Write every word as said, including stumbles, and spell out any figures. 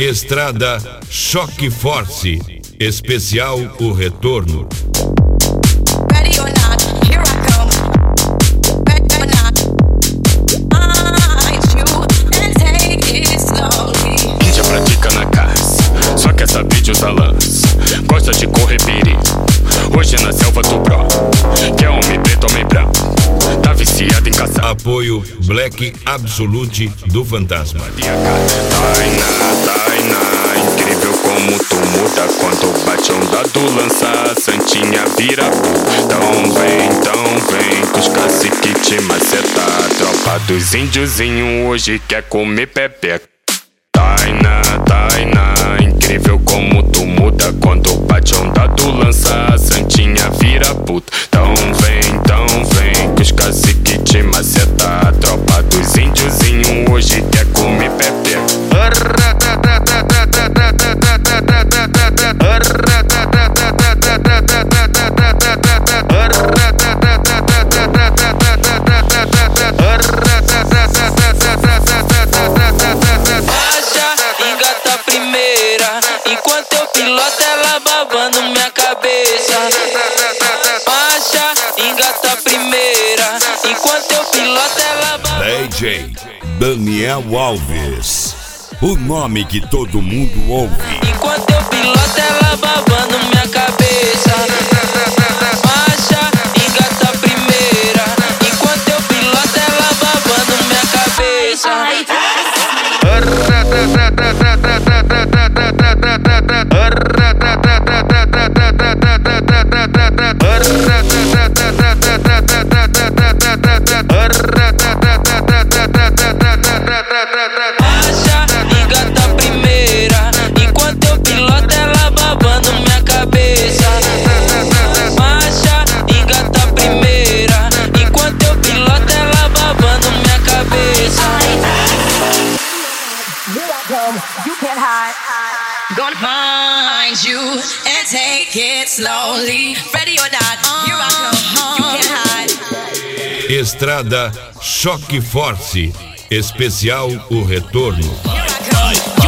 Estrada Choque Force, especial O Retorno. Ready or not, here I come. Ready or not, find you and take it slowly. Índia pratica na caça, só quer saber de usar lança. Gosta de correr perigo, hoje na selva do Bro. Quer homem preto, homem branco, tá viciado em caçar. Apoio Black Absolute do Fantasma. Tainá, Tainá, incrível como tu muda quando bate onda do lança, Santinha vira. Então vem, então vem, que os cacique te maceta. Tropa dos índiozinho hoje quer comer pepeca. Tainá, Tainá, incrível como tu muda quando bate onda do lança, Santinha vira puta. Então vem, então vem, que os cacique te maceta. Tropa dos índiozinho hoje quer comer pepeca. Engata a primeira, enquanto eu piloto ela babando minha cabeça. Marcha, engata a primeira, enquanto eu piloto ela babando. D J Daniel Alves, o nome que todo mundo ouve. Enquanto eu piloto ela babando minha cabeça. Marcha, engata a primeira, enquanto eu piloto ela babando minha cabeça. Marcha, engata a primeira, enquanto eu piloto ela babando minha cabeça. Marcha, engata a primeira, enquanto eu piloto ela babando minha cabeça. Here I come, you can't hide. Gonna find you and take it slowly. Ready or not, here I come, you can't hide. Estrada Choque Force, especial O Retorno. Here I come.